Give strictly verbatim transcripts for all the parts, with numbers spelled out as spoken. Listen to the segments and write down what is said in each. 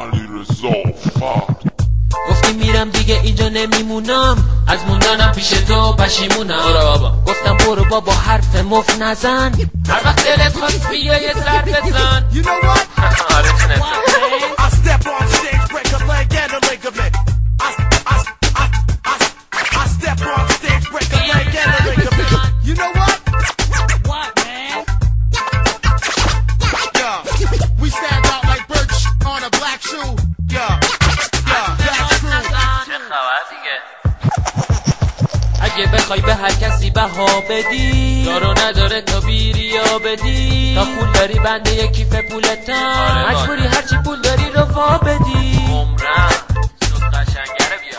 علیرضا فرد. گفتی میرم دیگه اینجا نمیمونم، از موندنم پیش تو پشیمونم. آره بابا. گفتم برو بابا حرف مفت نزن، هر وقت دلت خواست بیا یه سر بزن. You know what? آره تونستم. I step on stage, break a leg and a ligament. I, I, I, I, I step on stage, break a leg and a ligament. You know what? What, man? Yeah, we stand out like birds on a black shoe. Yeah, yeah, that's true. اگه بخوای به هر کسی بها بدی، دارو نداره تا بیریا بدی، تا پول داری بنده یه کیف پولتم، مجبوری هرچی پول داری رو وا بدی. عمرم سود قشنگره بیا.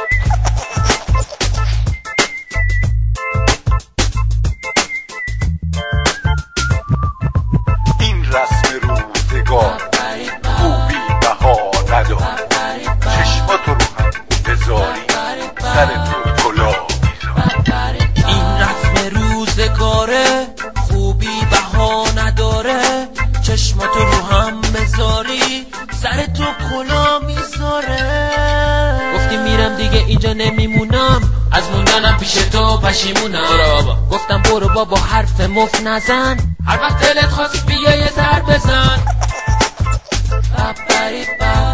این رسم روزگار خوبی بها نداره، چشماتو رو هم بذاری سر تو کلاه میذاره. این رسم روزگاره خوبی بها نداره، چشماتو رو هم بذاری سر تو کلا میذاره. گفتی میرم دیگه اینجا نمیمونم، از موندنم پیش تو پشیمونم. برو بابا. گفتم برو بابا حرف مفت نزن، هر وقت دلت خواست بیا یه سر بزن.